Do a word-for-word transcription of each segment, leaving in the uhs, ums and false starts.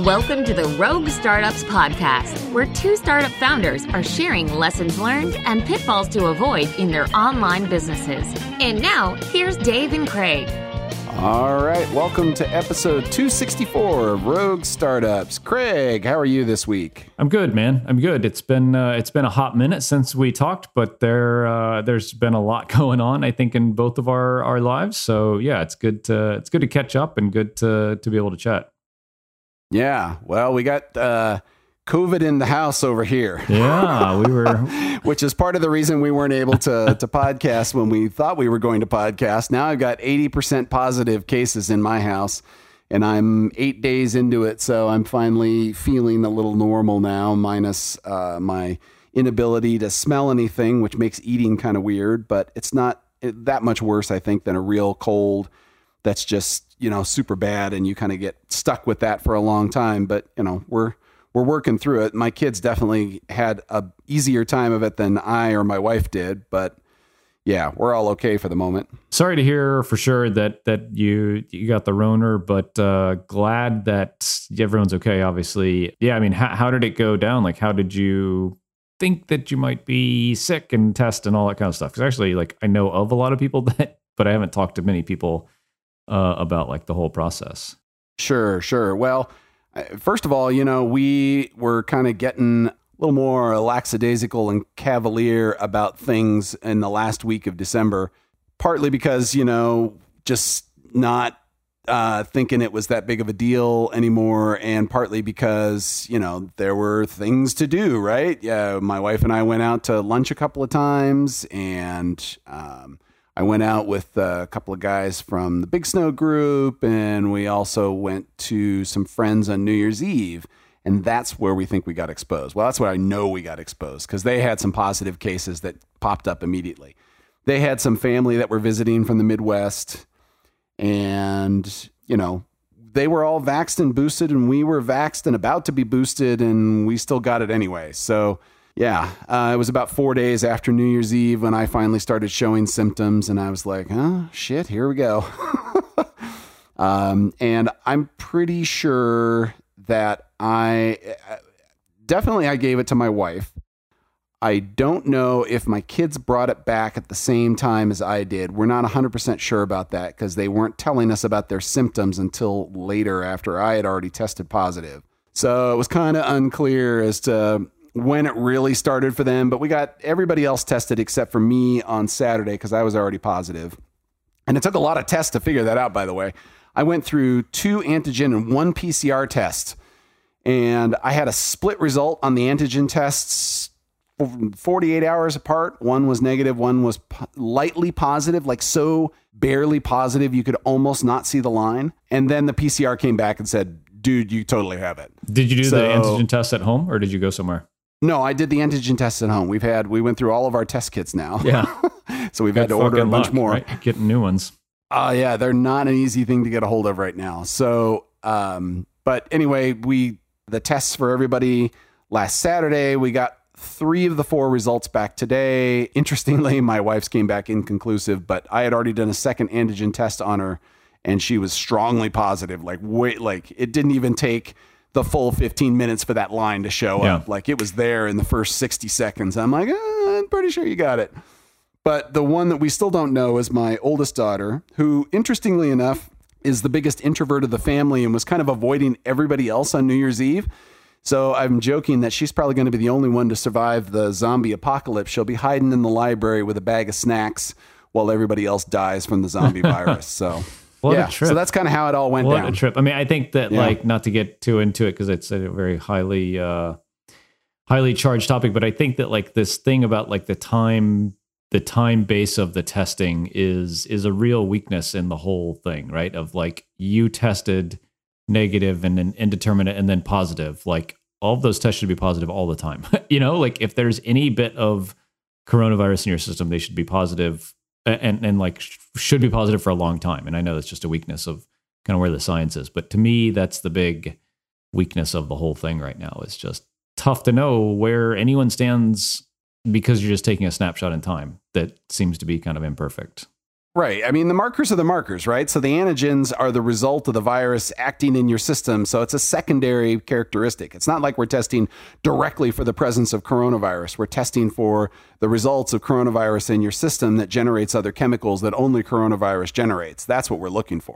Welcome to the Rogue Startups Podcast, where two startup founders are sharing lessons learned and pitfalls to avoid in their online businesses. And now, here's Dave and Craig. All right, welcome to episode two sixty-four of Rogue Startups. Craig, how are you this week? I'm good, man. I'm good. It's been uh, it's been a hot minute since we talked, but there uh, there's been a lot going on, I think, in both of our, our lives. So yeah, it's good to it's good to catch up and good to to be able to chat. Yeah, well, we got uh, COVID in the house over here. Yeah, we were, which is part of the reason we weren't able to to podcast when we thought we were going to podcast. Now I've got eighty percent positive cases in my house, and I'm eight days into it, so I'm finally feeling a little normal now, minus uh, my inability to smell anything, which makes eating kind of weird, but it's not that much worse, I think, than a real cold that's just, you know, super bad, and you kind of get stuck with that for a long time. But, you know, we're we're working through it. My kids definitely had a easier time of it than I or my wife did, but yeah, we're all okay for the moment. Sorry to hear for sure that that you you got the Roner, but uh, glad that everyone's okay, obviously. Yeah, I mean, how, how did it go down? Like, how did you think that you might be sick and test and all that kind of stuff? Because actually, like, I know of a lot of people that, but I haven't talked to many people uh, about like the whole process. Sure, sure. Well, first of all, you know, we were kind of getting a little more lackadaisical and cavalier about things in the last week of December, partly because, you know, just not uh, thinking it was that big of a deal anymore, and partly because, you know, there were things to do, right? Yeah, my wife and I went out to lunch a couple of times, and um, I went out with a couple of guys from the Big Snow group, and we also went to some friends on New Year's Eve, and that's where we think we got exposed. Well, that's where I know we got exposed, because they had some positive cases that popped up immediately. They had some family that were visiting from the Midwest, and, you know, they were all vaxxed and boosted, and we were vaxxed and about to be boosted, and we still got it anyway. So yeah, uh, it was about four days after New Year's Eve when I finally started showing symptoms, and I was like, oh, shit, here we go. um, and I'm pretty sure that I, definitely I gave it to my wife. I don't know if my kids brought it back at the same time as I did. We're not one hundred percent sure about that, because they weren't telling us about their symptoms until later, after I had already tested positive. So it was kind of unclear as to when it really started for them, but we got everybody else tested except for me on Saturday, because I was already positive. And it took a lot of tests to figure that out, by the way. I went through two antigen and one P C R test, and I had a split result on the antigen tests forty-eight hours apart. One was negative, one was po- lightly positive, like so barely positive you could almost not see the line. And then the P C R came back and said, dude, you totally have it. Did you do so, the antigen test at home, or did you go somewhere? No, I did the antigen test at home. We've had, we went through all of our test kits now. Yeah. So we've had to order a bunch luck, more. Right? Getting new ones. Uh, yeah, they're not an easy thing to get a hold of right now. So, um, but anyway, we, the tests for everybody last Saturday, we got three of the four results back today. Interestingly, my wife's came back inconclusive, but I had already done a second antigen test on her, and she was strongly positive. Like, wait, like it didn't even take the full fifteen minutes for that line to show yeah. up. Like, it was there in the first sixty seconds. I'm like, eh, I'm pretty sure you got it. But the one that we still don't know is my oldest daughter, who, interestingly enough, is the biggest introvert of the family and was kind of avoiding everybody else on New Year's Eve. So I'm joking that she's probably going to be the only one to survive the zombie apocalypse. She'll be hiding in the library with a bag of snacks while everybody else dies from the zombie virus. So what yeah, a trip. So that's kind of how it all went what down. What a trip. I mean, I think that, yeah. like, not to get too into it because it's a very highly, uh, highly charged topic, but I think that, like, this thing about, like, the time, the time base of the testing is, is a real weakness in the whole thing, right? Of, like, you tested negative and then indeterminate and then positive. Like, all of those tests should be positive all the time. You know, like, if there's any bit of coronavirus in your system, they should be positive and, and like should be positive for a long time. And I know that's just a weakness of kind of where the science is. But to me, that's the big weakness of the whole thing right now. It's just tough to know where anyone stands because you're just taking a snapshot in time that seems to be kind of imperfect. Right. I mean, the markers are the markers, right? So the antigens are the result of the virus acting in your system. So it's a secondary characteristic. It's not like we're testing directly for the presence of coronavirus. We're testing for the results of coronavirus in your system that generates other chemicals that only coronavirus generates. That's what we're looking for.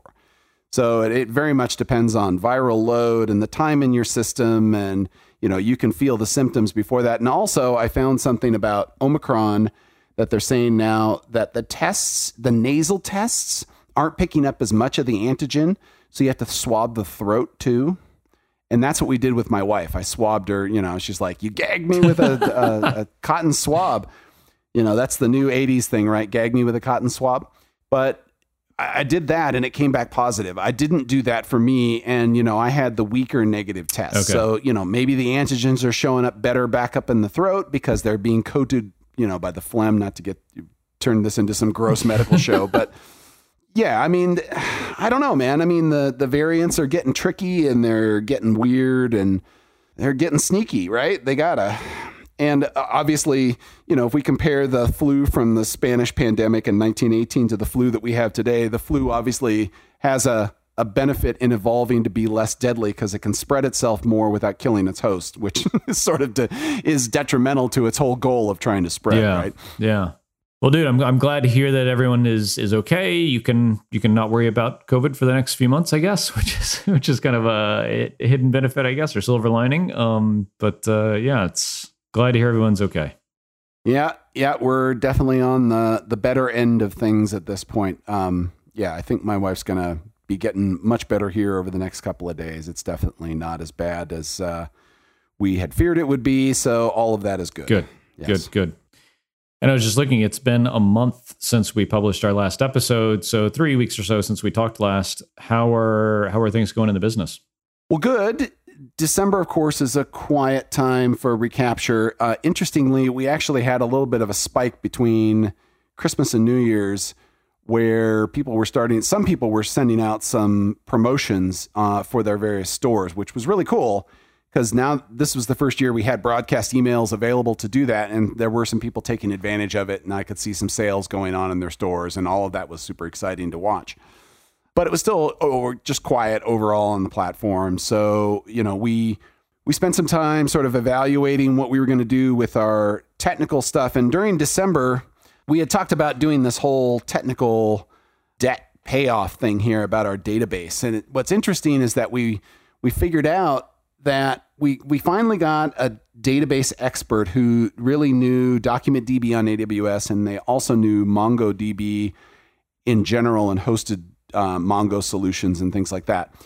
So it, it very much depends on viral load and the time in your system. And, you know, you can feel the symptoms before that. And also, I found something about Omicron that they're saying now that the tests, the nasal tests, aren't picking up as much of the antigen. So you have to swab the throat too. And that's what we did with my wife. I swabbed her, you know, she's like, you gagged me with a, a, a cotton swab. You know, that's the new eighties thing, right? Gag me with a cotton swab. But I, I did that and it came back positive. I didn't do that for me. And, you know, I had the weaker negative test. Okay. So, you know, maybe the antigens are showing up better back up in the throat because they're being coated, you know, by the phlegm, not to get turn this into some gross medical show. But yeah, I mean, I don't know, man. I mean, the, the variants are getting tricky and they're getting weird and they're getting sneaky, right? They gotta. And obviously, you know, if we compare the flu from the Spanish pandemic in nineteen eighteen to the flu that we have today, the flu obviously has a, a benefit in evolving to be less deadly because it can spread itself more without killing its host, which is sort of de- is detrimental to its whole goal of trying to spread, yeah, right? Yeah. Well, dude, I'm I'm glad to hear that everyone is is okay. You can you can not worry about COVID for the next few months, I guess, which is which is kind of a, a hidden benefit, I guess, or silver lining. Um, but uh, yeah, it's glad to hear everyone's okay. Yeah, yeah, we're definitely on the the better end of things at this point. Um, yeah, I think my wife's gonna be getting much better here over the next couple of days. It's definitely not as bad as uh, we had feared it would be. So all of that is good. Good, yes. good, good. And I was just looking, it's been a month since we published our last episode. So three weeks or so since we talked last. How are, how are things going in the business? Well, good. December, of course, is a quiet time for recapture. Uh, interestingly, we actually had a little bit of a spike between Christmas and New Year's, where people were starting, some people were sending out some promotions uh, for their various stores, which was really cool because now this was the first year we had broadcast emails available to do that. And there were some people taking advantage of it and I could see some sales going on in their stores and all of that was super exciting to watch. But it was still oh, just quiet overall on the platform. So, you know, we we spent some time sort of evaluating what we were going to do with our technical stuff. And during December, we had talked about doing this whole technical debt payoff thing here about our database. And it, what's interesting is that we we figured out that we we finally got a database expert who really knew DocumentDB on A W S, and they also knew MongoDB in general and hosted uh, Mongo solutions and things like that.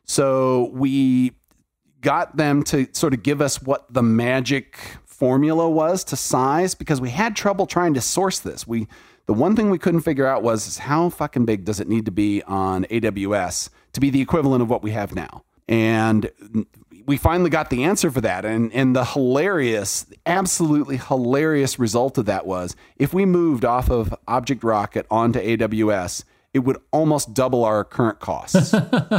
So we got them to sort of give us what the magic formula was to size, because we had trouble trying to source this. We the one thing we couldn't figure out was is how fucking big does it need to be on A W S to be the equivalent of what we have now. And we finally got the answer for that. And and the hilarious, absolutely hilarious result of that was if we moved off of Object Rocket onto A W S, it would almost double our current costs.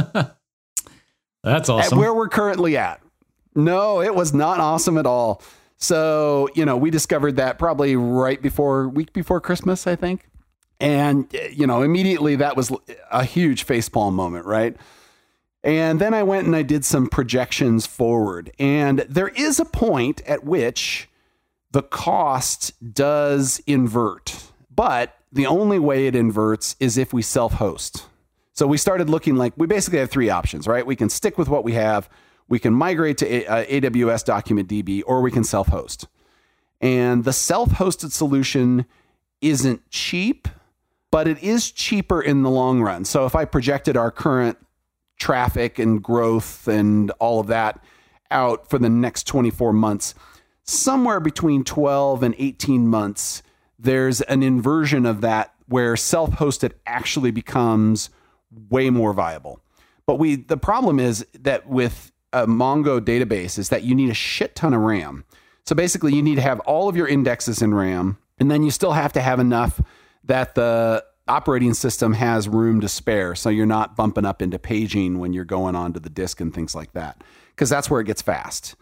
That's awesome. At where we're currently at. No, it was not awesome at all. So, you know, we discovered that probably right before, week before Christmas, I think. And, you know, immediately that was a huge facepalm moment, right? And then I went and I did some projections forward. And there is a point at which the cost does invert. But the only way it inverts is if we self-host. So we started looking like, we basically have three options, right? We can stick with what we have. We can migrate to A W S DocumentDB, or we can self-host. And the self-hosted solution isn't cheap, but it is cheaper in the long run. So if I projected our current traffic and growth and all of that out for the next twenty-four months, somewhere between twelve and eighteen months, there's an inversion of that where self-hosted actually becomes way more viable. But we the problem is that with a Mongo database is that you need a shit ton of RAM. So basically you need to have all of your indexes in RAM, and then you still have to have enough that the operating system has room to spare. So you're not bumping up into paging when you're going onto the disk and things like that, because that's where it gets fast.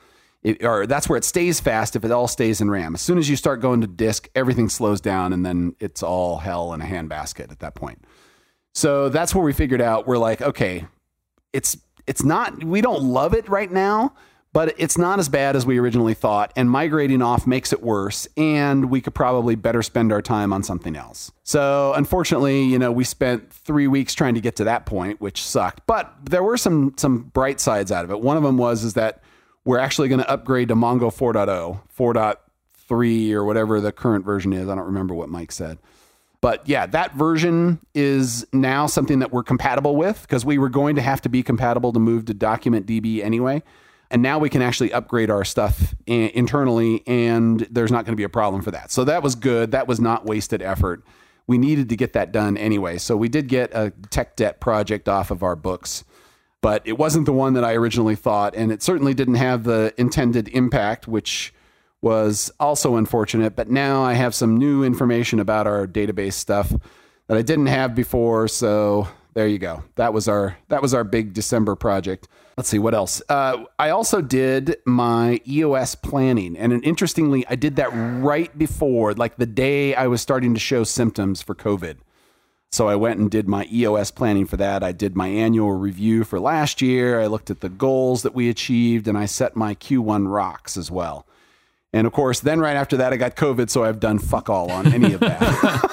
it, or that's where it stays fast if it all stays in RAM. As soon as you start going to disk, everything slows down, and then it's all hell in a handbasket at that point. So that's where we figured out, we're like, okay, it's it's not, we don't love it right now, but it's not as bad as we originally thought, and migrating off makes it worse, and we could probably better spend our time on something else. So unfortunately, you know, we spent three weeks trying to get to that point, which sucked, but there were some some bright sides out of it. One of them was is that we're actually going to upgrade to Mongo four point oh, four point three or whatever the current version is. I don't remember what Mike said. But yeah, that version is now something that we're compatible with, because we were going to have to be compatible to move to DocumentDB anyway. And now we can actually upgrade our stuff in- internally, and there's not going to be a problem for that. So that was good. That was not wasted effort. We needed to get that done anyway. So we did get a tech debt project off of our books, but it wasn't the one that I originally thought. And it certainly didn't have the intended impact, which was also unfortunate. But now I have some new information about our database stuff that I didn't have before. So there you go. That was our, that was our big December project. Let's see what else. Uh, I also did my E O S planning, and interestingly, I did that right before, like the day I was starting to show symptoms for COVID. So I went and did my E O S planning for that. I did my annual review for last year. I looked at the goals that we achieved, and I set my Q one rocks as well. And of course, then right after that, I got COVID, so I've done fuck all on any of that.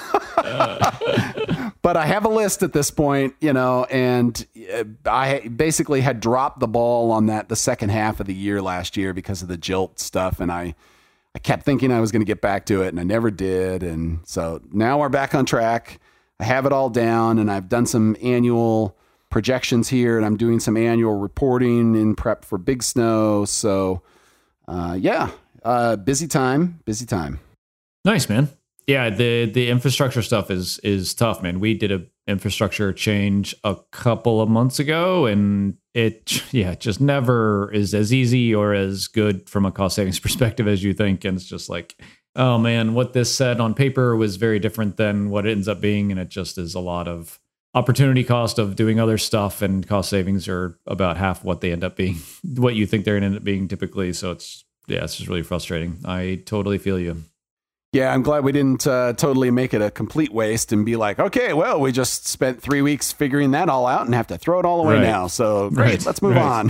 But I have a list at this point, you know, and I basically had dropped the ball on that the second half of the year last year because of the Jilt stuff. And I, I kept thinking I was going to get back to it, and I never did. And so now we're back on track. I have it all down, and I've done some annual projections here, and I'm doing some annual reporting in prep for Big Snow. So uh, yeah, uh, busy time, busy time. Nice, man. Yeah, the the infrastructure stuff is is tough, man. We did a infrastructure change a couple of months ago, and it yeah just never is as easy or as good from a cost savings perspective as you think. And it's just like, oh man, what this said on paper was very different than what it ends up being, and it just is a lot of opportunity cost of doing other stuff, and cost savings are about half what they end up being, what you think they're going to end up being typically. So it's yeah, it's just really frustrating. I totally feel you. Yeah, I'm glad we didn't uh, totally make it a complete waste and be like, okay, well, we just spent three weeks figuring that all out and have to throw it all away right. now. So great, right. let's move right.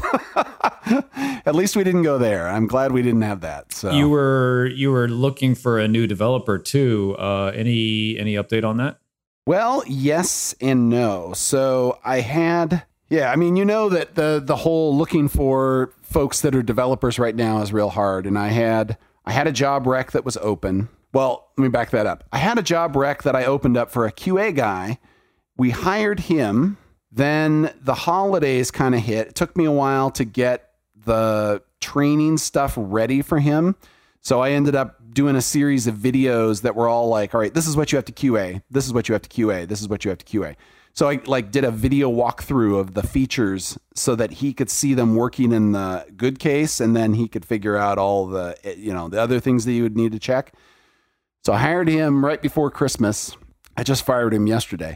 on. At least we didn't go there. I'm glad we didn't have that. So you were you were looking for a new developer too. Uh, any any update on that? Well, yes and no. So I had, yeah, I mean, you know that the the whole looking for folks that are developers right now is real hard. And I had I had a job rec that was open. Well, let me back that up. I had a job rec that I opened up for a Q A guy. We hired him. Then the holidays kind of hit. It took me a while to get the training stuff ready for him. So I ended up doing a series of videos that were all like, all right, this is what you have to Q A. This is what you have to Q A. This is what you have to Q A. So I like did a video walkthrough of the features so that he could see them working in the good case, and then he could figure out all the, you know, the other things that you would need to check. So I hired him right before Christmas. I just fired him yesterday.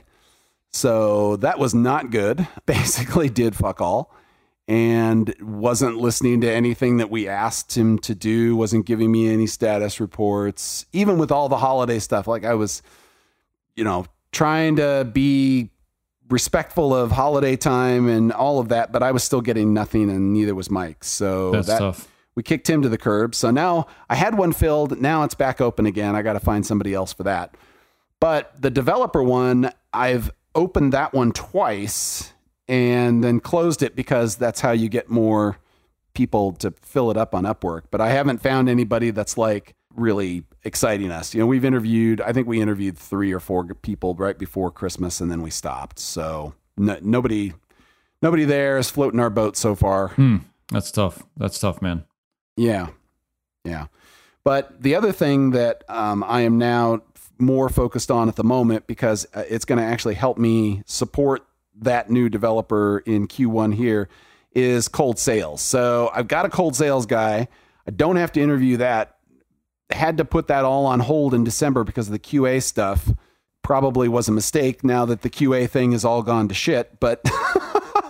So that was not good. Basically did fuck all and wasn't listening to anything that we asked him to do, wasn't giving me any status reports, even with all the holiday stuff. Like I was, you know, trying to be respectful of holiday time and all of that, but I was still getting nothing, and neither was Mike. So that's that, tough. We kicked him to the curb. So now I had one filled. Now it's back open again. I got to find somebody else for that. But the developer one, I've opened that one twice and then closed it because that's how you get more people to fill it up on Upwork. But I haven't found anybody that's like really exciting us. You know, we've interviewed, I think we interviewed three or four people right before Christmas, and then we stopped. So no, nobody, nobody there is floating our boat so far. Hmm. That's tough. That's tough, man. Yeah. Yeah. But the other thing that um, I am now more focused on at the moment, because it's going to actually help me support that new developer in Q one here, is cold sales. So I've got a cold sales guy. I don't have to interview that. Had to put that all on hold in December because of the Q A stuff. Probably was a mistake now that the Q A thing is all gone to shit. But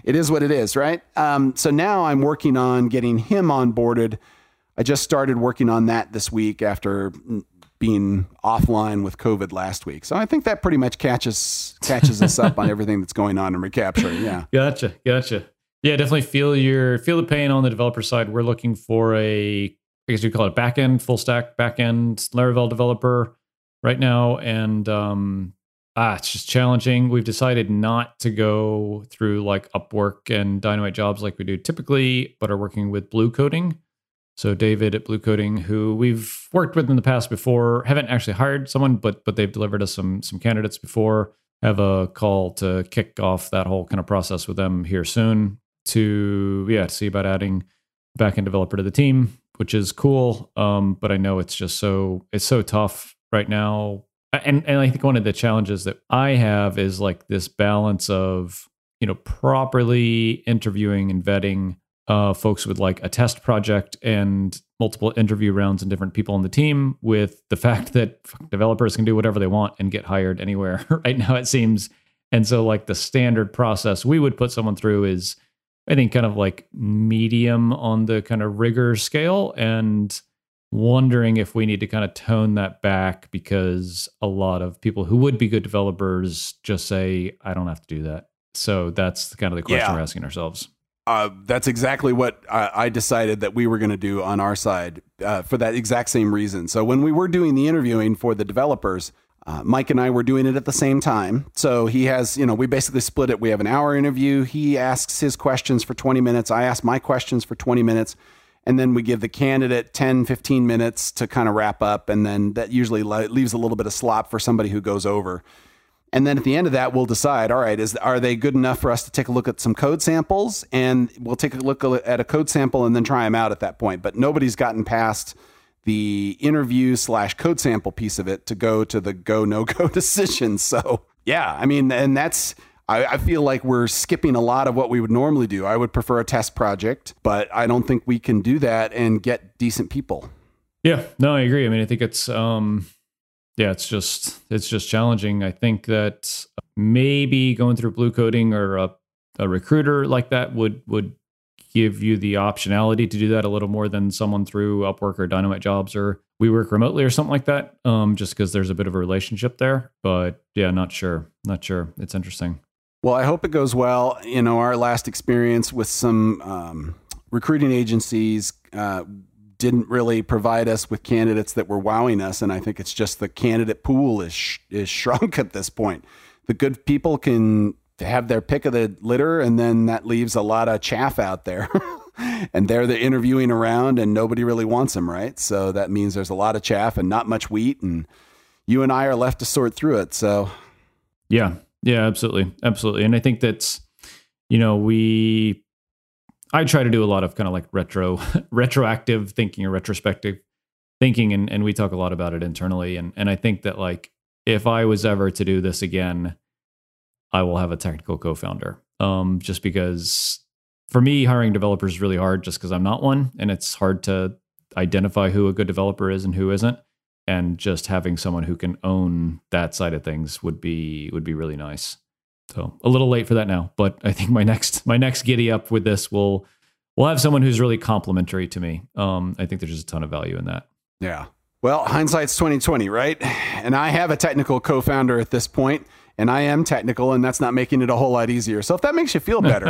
it is what it is, right? Um, so now I'm working on getting him onboarded. I just started working on that this week after being offline with COVID last week. So I think that pretty much catches catches us up on everything that's going on in Recapture. Yeah. Gotcha. Gotcha. Yeah, definitely feel your feel the pain on the developer side. We're looking for a, I guess you call it backend, full stack backend Laravel developer right now. And um, ah, it's just challenging. We've decided not to go through like Upwork and Dynamite Jobs like we do typically, but are working with Blue Coding. So David at Blue Coding, who we've worked with in the past before, haven't actually hired someone, but but they've delivered us some some candidates before. Have a call to kick off that whole kind of process with them here soon to yeah see about adding a backend developer to the team, which is cool. Um, but I know it's just so it's so tough right now, and and I think one of the challenges that I have is like this balance of you know properly interviewing and vetting Uh, folks with like a test project and multiple interview rounds and different people on the team, with the fact that developers can do whatever they want and get hired anywhere right now, it seems. And so like the standard process we would put someone through is, I think, kind of like medium on the kind of rigor scale, and wondering if we need to kind of tone that back because a lot of people who would be good developers just say, I don't have to do that. So that's kind of the question yeah. we're asking ourselves. Uh, that's exactly what I, I decided that we were going to do on our side uh, for that exact same reason. So when we were doing the interviewing for the developers, uh, Mike and I were doing it at the same time. So he has, you know, we basically split it. We have an hour interview. He asks his questions for twenty minutes. I ask my questions for twenty minutes. And then we give the candidate ten, fifteen minutes to kind of wrap up. And then that usually leaves a little bit of slop for somebody who goes over. And then at the end of that, we'll decide, all right, is are they good enough for us to take a look at some code samples? And we'll take a look at a code sample and then try them out at that point. But nobody's gotten past the interview slash code sample piece of it to go to the go, no go decision. So, yeah, I mean, and that's, I, I feel like we're skipping a lot of what we would normally do. I would prefer a test project, but I don't think we can do that and get decent people. Yeah, no, I agree. I mean, I think it's... um Yeah, it's just it's just challenging. I think that maybe going through Blue Coding or a, a recruiter like that would would give you the optionality to do that a little more than someone through Upwork or Dynamite Jobs or We Work Remotely or something like that. Um, just because there's a bit of a relationship there. But yeah, not sure, not sure. It's interesting. Well, I hope it goes well. You know, our last experience with some um, recruiting agencies. Uh, didn't really provide us with candidates that were wowing us. And I think it's just the candidate pool is sh- is shrunk at this point. The good people can have their pick of the litter, and then that leaves a lot of chaff out there. And they're the interviewing around and nobody really wants them, right? So that means there's a lot of chaff and not much wheat, and you and I are left to sort through it. So yeah, yeah, absolutely. Absolutely. And I think that's, you know, we I try to do a lot of kind of like retro, retroactive thinking or retrospective thinking, and, and we talk a lot about it internally. And and I think that like if I was ever to do this again, I will have a technical co-founder. Um, just because for me, hiring developers is really hard, just because I'm not one, and it's hard to identify who a good developer is and who isn't. And just having someone who can own that side of things would be would be really nice. So a little late for that now, but I think my next my next giddy up with this will will have someone who's really complimentary to me. Um, I think there's just a ton of value in that. Yeah. Well, hindsight's twenty twenty, right? And I have a technical co-founder at this point, and I am technical, and that's not making it a whole lot easier. So if that makes you feel better.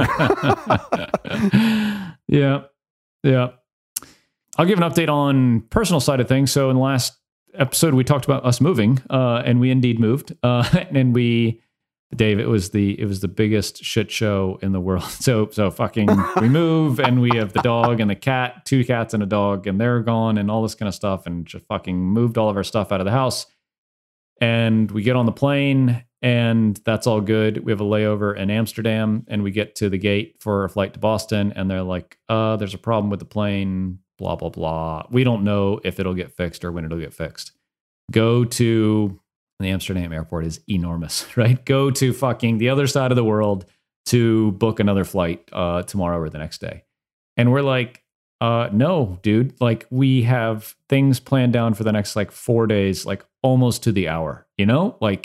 yeah. Yeah. I'll give an update on personal side of things. So in the last episode, we talked about us moving, uh, and we indeed moved. Uh, and we Dave, it was the it was the biggest shit show in the world. So so fucking we move and we have the dog and the cat, two cats and a dog, and they're gone and all this kind of stuff, and just fucking moved all of our stuff out of the house. And we get on the plane and that's all good. We have a layover in Amsterdam and we get to the gate for a flight to Boston, and they're like, uh, there's a problem with the plane, blah, blah, blah. We don't know if it'll get fixed or when it'll get fixed. Go to the Amsterdam airport is enormous, right? Go to fucking the other side of the world to book another flight uh, tomorrow or the next day. And we're like, uh, no, dude, like we have things planned down for the next like four days, like almost to the hour, you know, like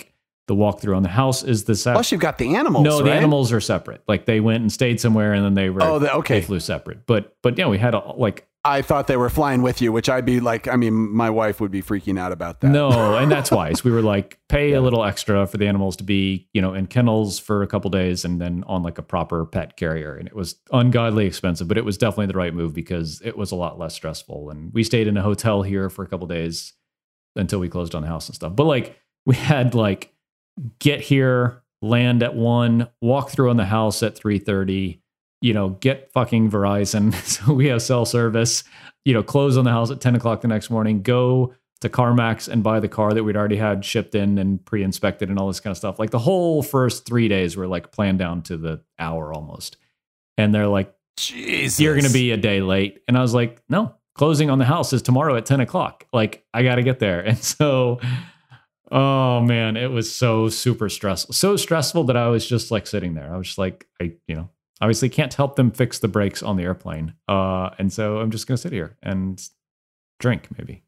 The walkthrough on the house is the separate. Plus, you've got the animals. No, the right? animals are separate. Like they went and stayed somewhere, and then they were. Oh, the, okay. They flew separate. But but yeah, we had a, like. I thought they were flying with you, which I'd be like. I mean, my wife would be freaking out about that. No, and that's why. So we were like, pay yeah. a little extra for the animals to be, you know, in kennels for a couple days, and then on like a proper pet carrier. And it was ungodly expensive, but it was definitely the right move because it was a lot less stressful. And we stayed in a hotel here for a couple days until we closed on the house and stuff. But like we had like. Get here, land at one, walk through on the house at three thirty, you know, get fucking Verizon. So we have cell service, you know, close on the house at ten o'clock the next morning, go to CarMax and buy the car that we'd already had shipped in and pre-inspected and all this kind of stuff. Like the whole first three days were like planned down to the hour almost. And they're like, Jesus, you're going to be a day late. And I was like, no, closing on the house is tomorrow at ten o'clock. Like I got to get there. And so... Oh man, it was so super stressful. So stressful that I was just like sitting there. I was just like, I, you know, obviously can't help them fix the brakes on the airplane. Uh, and so I'm just going to sit here and drink maybe.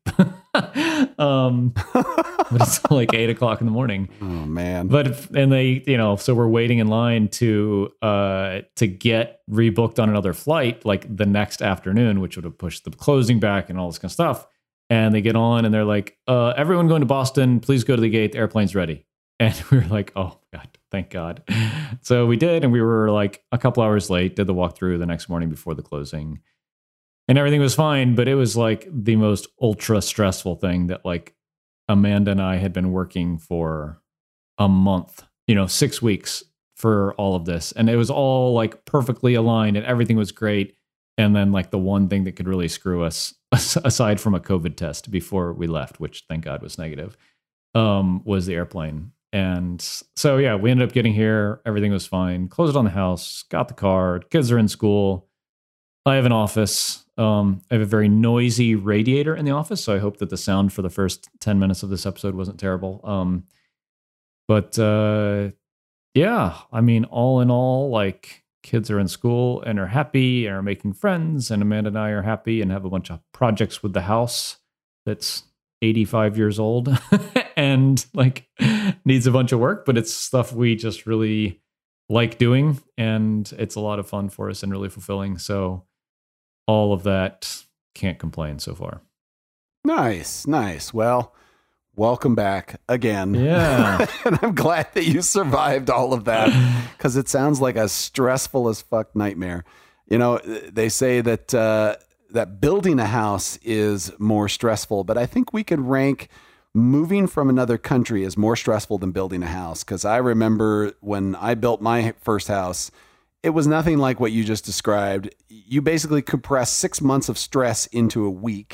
um, but it's like eight o'clock in the morning. Oh man. But, and they, you know, so we're waiting in line to, uh, to get rebooked on another flight, like the next afternoon, which would have pushed the closing back and all this kind of stuff. And they get on and they're like, uh, everyone going to Boston, please go to the gate. The airplane's ready. And we were like, oh, God, thank God. So we did. And we were like a couple hours late, did the walkthrough the next morning before the closing. And everything was fine. But it was like the most ultra stressful thing that like Amanda and I had been working for a month, you know, six weeks for all of this. And it was all like perfectly aligned and everything was great. And then like the one thing that could really screw us, aside from a COVID test before we left, which thank God was negative, um, was the airplane. And so, yeah, we ended up getting here. Everything was fine. Closed on the house, got the car. Kids are in school. I have an office. Um, I have a very noisy radiator in the office. So I hope that the sound for the first ten minutes of this episode wasn't terrible. Um, but uh, yeah, I mean, all in all, like, kids are in school and are happy and are making friends, and Amanda and I are happy and have a bunch of projects with the house that's eighty-five years old and like needs a bunch of work, but it's stuff we just really like doing and it's a lot of fun for us and really fulfilling. So all of that, can't complain so far. Nice, nice. Well, welcome back again. Yeah. And I'm glad that you survived all of that because it sounds like a stressful as fuck nightmare. You know, they say that uh, that building a house is more stressful, but I think we could rank moving from another country as more stressful than building a house. Because I remember when I built my first house, it was nothing like what you just described. You basically compress six months of stress into a week.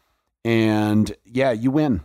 And yeah, you win.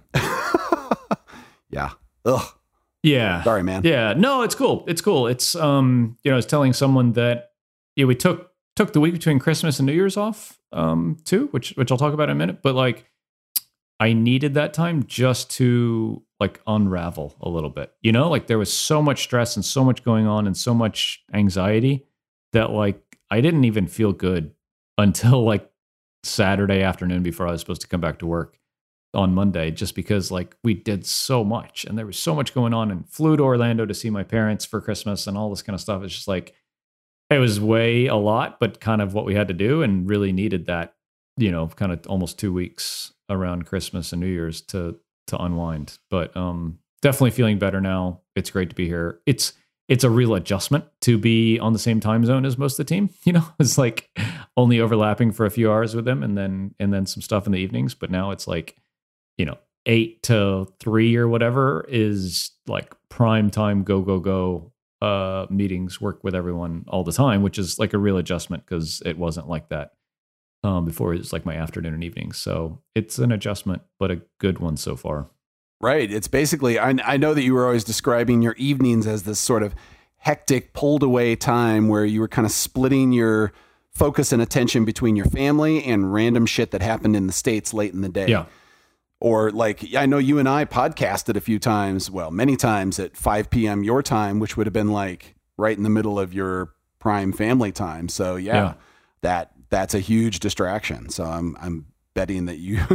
Yeah. Ugh. Yeah. Sorry, man. Yeah. No, it's cool. It's cool. It's, um, you know, I was telling someone that, yeah, we took, took the week between Christmas and New Year's off, um, too, which, which I'll talk about in a minute. But like, I needed that time just to like unravel a little bit, you know, like there was so much stress and so much going on and so much anxiety that like, I didn't even feel good until like Saturday afternoon before I was supposed to come back to work on Monday, just because like we did so much and there was so much going on, and flew to Orlando to see my parents for Christmas and all this kind of stuff. It's just like, it was way a lot, but kind of what we had to do, and really needed that, you know, kind of almost two weeks around Christmas and New Year's to, to unwind. But um, definitely feeling better now. It's great to be here. It's, it's a real adjustment to be on the same time zone as most of the team. You know, it's like only overlapping for a few hours with them and then, and then some stuff in the evenings. But now it's like, you know, eight to three or whatever is like prime time, go, go, go uh, meetings, work with everyone all the time, which is like a real adjustment because it wasn't like that um, before. It was like my afternoon and evenings. So it's an adjustment, but a good one so far. Right. It's basically, I, I know that you were always describing your evenings as this sort of hectic, pulled away time where you were kind of splitting your focus and attention between your family and random shit that happened in the States late in the day. Yeah. Or like, I know you and I podcasted a few times, well, many times at five p.m. your time, which would have been like right in the middle of your prime family time. So yeah, yeah. that that's a huge distraction. So I'm I'm betting that you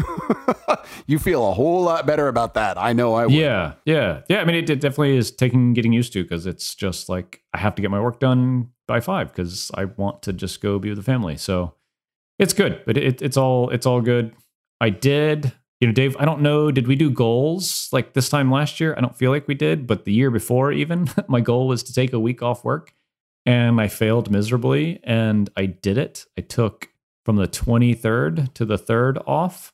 you feel a whole lot better about that. I know I would. Yeah, yeah, yeah. I mean, it, it definitely is taking getting used to, because it's just like I have to get my work done by five because I want to just go be with the family. So it's good, but it, it's all it's all good. I did, you know, Dave. I don't know. Did we do goals like this time last year? I don't feel like we did, but the year before, even my goal was to take a week off work, and I failed miserably. And I did it. I took from the twenty-third to the third off,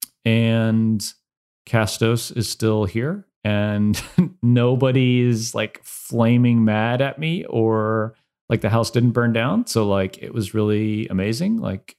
and Castos is still here, and nobody's like flaming mad at me or like the house didn't burn down. So like it was really amazing. Like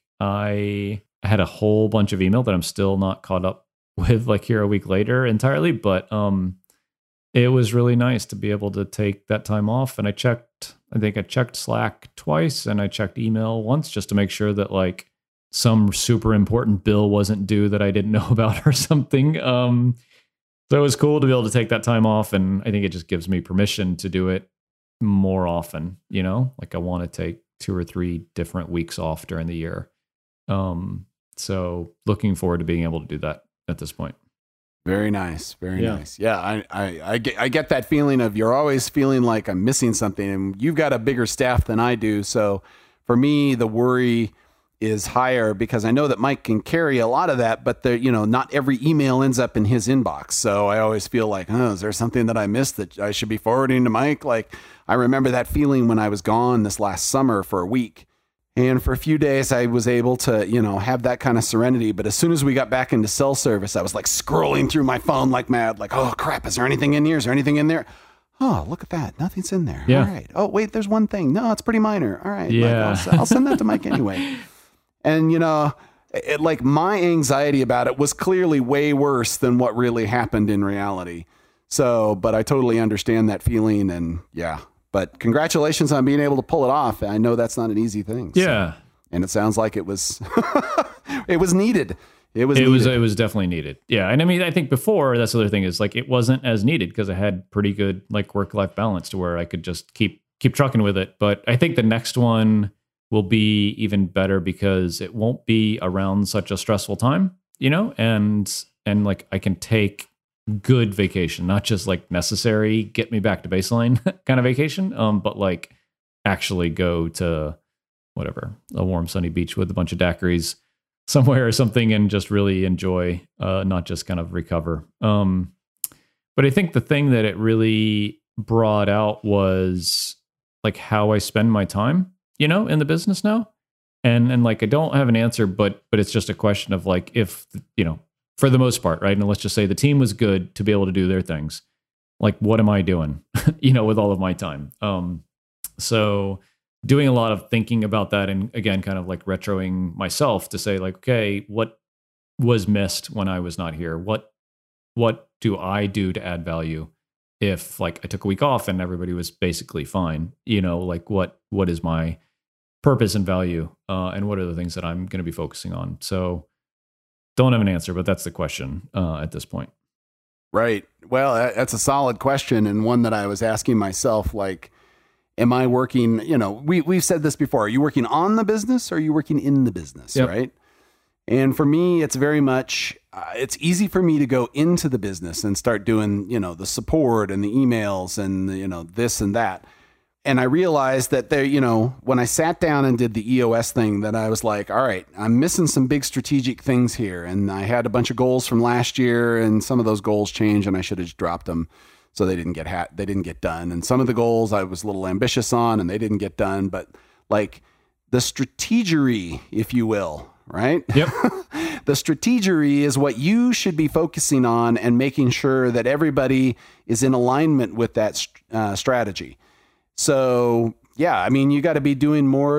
I had a whole bunch of email that I'm still not caught up with like here a week later entirely, but um it was really nice to be able to take that time off. And I checked, I think I checked Slack twice and I checked email once just to make sure that like some super important bill wasn't due that I didn't know about or something. Um, so it was cool to be able to take that time off. And I think it just gives me permission to do it more often, you know, like I want to take two or three different weeks off during the year. Um, so looking forward to being able to do that at this point. Very nice. Very Yeah. nice. Yeah. I, I, I get, I get that feeling of you're always feeling like I'm missing something, and you've got a bigger staff than I do. So for me, the worry is higher because I know that Mike can carry a lot of that, but the, you know, not every email ends up in his inbox. So I always feel like, oh, is there something that I missed that I should be forwarding to Mike? Like I remember that feeling when I was gone this last summer for a week. And for a few days, I was able to, you know, have that kind of serenity. But as soon as we got back into cell service, I was like scrolling through my phone like mad, like, oh, crap, is there anything in here? Is there anything in there? Oh, look at that. Nothing's in there. Yeah. All right. Oh, wait, there's one thing. No, it's pretty minor. All right. Yeah. Mike, I'll, I'll send that to Mike anyway. And, you know, it, like my anxiety about it was clearly way worse than what really happened in reality. So, but I totally understand that feeling. And yeah. But congratulations on being able to pull it off. I know that's not an easy thing. So. Yeah. And it sounds like it was, it was needed. It was, it needed. was, it was definitely needed. Yeah. And I mean, I think before, that's the other thing is like, it wasn't as needed because I had pretty good like work-life balance to where I could just keep, keep trucking with it. But I think the next one will be even better because it won't be around such a stressful time, you know, and, and like I can take good vacation, not just like necessary, get me back to baseline kind of vacation, um, but like actually go to whatever, a warm sunny beach with a bunch of daiquiris somewhere or something and just really enjoy, uh, not just kind of recover. Um, but I think the thing that it really brought out was like how I spend my time, you know, in the business now. And, and like, I don't have an answer, but, but it's just a question of like, if, you know, for the most part, right? And let's just say the team was good to be able to do their things. Like, what am I doing, you know, with all of my time? Um, so doing a lot of thinking about that. And again, kind of like retroing myself to say like, okay, what was missed when I was not here? What, what do I do to add value if like I took a week off and everybody was basically fine? You know, like what, what is my purpose and value? Uh, and what are the things that I'm going to be focusing on? So don't have an answer, but that's the question uh, at this point. Right. Well, that's a solid question, and one that I was asking myself, like, am I working, you know, we, we've said this before, are you working on the business or are you working in the business, Yep. right? And for me, it's very much, uh, it's easy for me to go into the business and start doing, you know, the support and the emails and, the, you know, this and that. And I realized that there, you know, when I sat down and did the E O S thing, that I was like, all right, I'm missing some big strategic things here. And I had a bunch of goals from last year, and some of those goals changed, and I should have just dropped them. So they didn't get ha- they didn't get done. And some of the goals I was a little ambitious on, and they didn't get done. But like the strategery, if you will, right? Yep. The strategery is what you should be focusing on and making sure that everybody is in alignment with that uh, strategy. So, yeah, I mean, you got to be doing more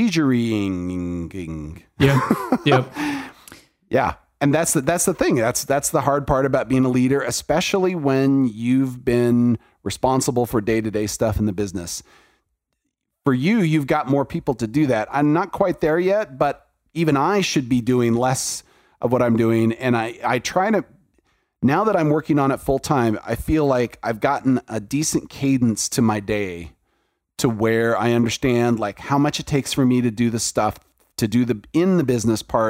strategerying. Yep. Yep. Yeah. And that's the, that's the thing. That's, that's the hard part about being a leader, especially when you've been responsible for day-to-day stuff in the business. For you, you've got more people to do that. I'm not quite there yet, but even I should be doing less of what I'm doing. And I, I try to, now that I'm working on it full time, I feel like I've gotten a decent cadence to my day to where I understand like how much it takes for me to do the stuff, to do the in the business part,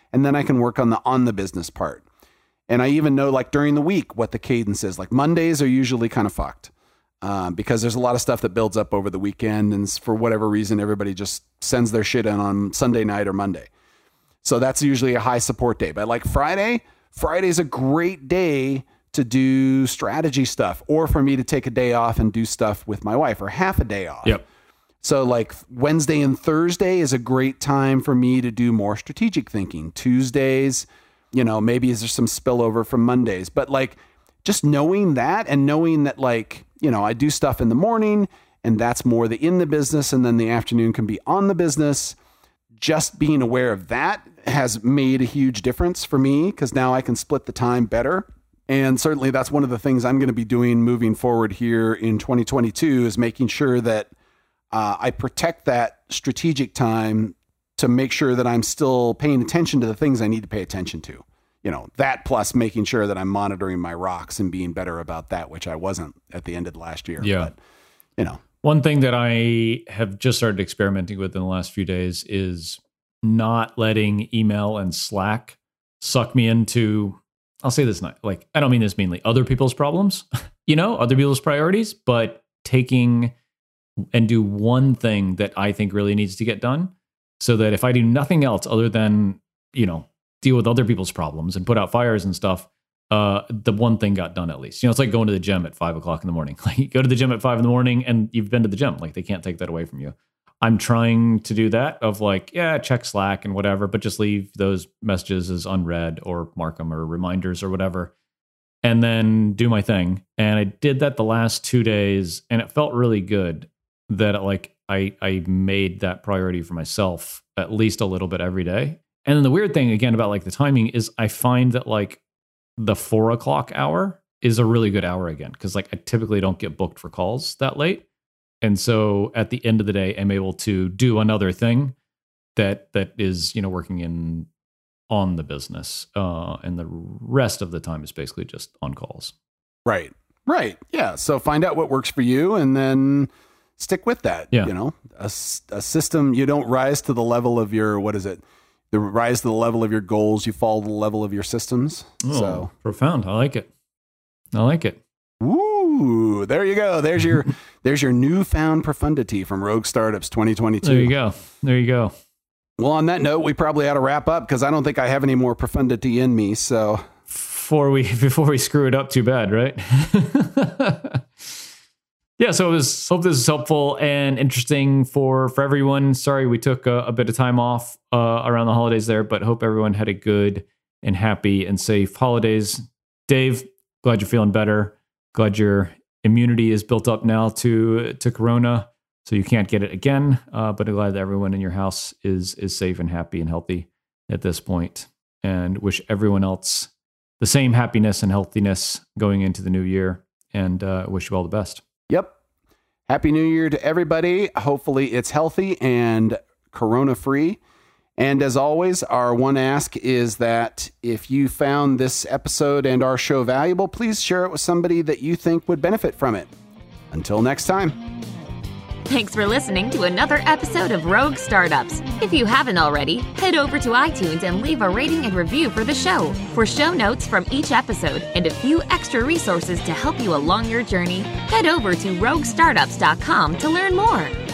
and then I can work on the on the business part. And I even know, like, during the week what the cadence is. Like, Mondays are usually kind of fucked um, because there's a lot of stuff that builds up over the weekend, and for whatever reason, everybody just sends their shit in on Sunday night or Monday. So that's usually a high support day. But like Friday, Friday's a great day to do strategy stuff, or for me to take a day off and do stuff with my wife, or half a day off. Yep. So like Wednesday and Thursday is a great time for me to do more strategic thinking. Tuesdays, you know, maybe there's some spillover from Mondays, but like just knowing that and knowing that, like, you know, I do stuff in the morning and that's more the in the business, and then the afternoon can be on the business. Just being aware of that has made a huge difference for me, because now I can split the time better. And certainly that's one of the things I'm going to be doing moving forward here in twenty twenty-two, is making sure that uh, I protect that strategic time to make sure that I'm still paying attention to the things I need to pay attention to. You know, that plus making sure that I'm monitoring my rocks and being better about that, which I wasn't at the end of last year. Yeah. But, you know. One thing that I have just started experimenting with in the last few days is not letting email and Slack suck me into, I'll say this, not like, I don't mean this meanly, other people's problems, you know, other people's priorities, but taking and do one thing that I think really needs to get done, so that if I do nothing else other than, you know, deal with other people's problems and put out fires and stuff, uh, the one thing got done at least. You know, it's like going to the gym at five o'clock in the morning. Like, you go to the gym at five in the morning and you've been to the gym. Like, they can't take that away from you. I'm trying to do that of like, yeah, check Slack and whatever, but just leave those messages as unread or mark them or reminders or whatever, and then do my thing. And I did that the last two days and it felt really good that like I, I made that priority for myself at least a little bit every day. And then the weird thing again about like the timing is I find that like the four o'clock hour is a really good hour again, because like I typically don't get booked for calls that late. And so at the end of the day, I'm able to do another thing that that is, you know, working in on the business. Uh, and the rest of the time is basically just on calls. Right. Right. Yeah. So find out what works for you and then stick with that. Yeah. You know, a, a system, you don't rise to the level of your, what is it? The rise to the level of your goals, you fall to the level of your systems. Oh, so profound. I like it. I like it. Ooh, there you go. There's your there's your newfound profundity from Rogue Startups twenty twenty-two. There you go. There you go. Well, on that note, we probably ought to wrap up, because I don't think I have any more profundity in me. So before we before we screw it up too bad, right? Yeah, so it was, hope this is helpful and interesting for, for everyone. Sorry we took a, a bit of time off uh, around the holidays there, but hope everyone had a good and happy and safe holidays. Dave, glad you're feeling better. Glad your immunity is built up now to to Corona, so you can't get it again. Uh, but I'm glad that everyone in your house is is safe and happy and healthy at this point. And wish everyone else the same happiness and healthiness going into the new year. And uh, wish you all the best. Yep. Happy New Year to everybody. Hopefully it's healthy and Corona free. And as always, our one ask is that if you found this episode and our show valuable, please share it with somebody that you think would benefit from it. Until next time. Thanks for listening to another episode of Rogue Startups. If you haven't already, head over to iTunes and leave a rating and review for the show. For show notes from each episode and a few extra resources to help you along your journey, head over to rogue startups dot com to learn more.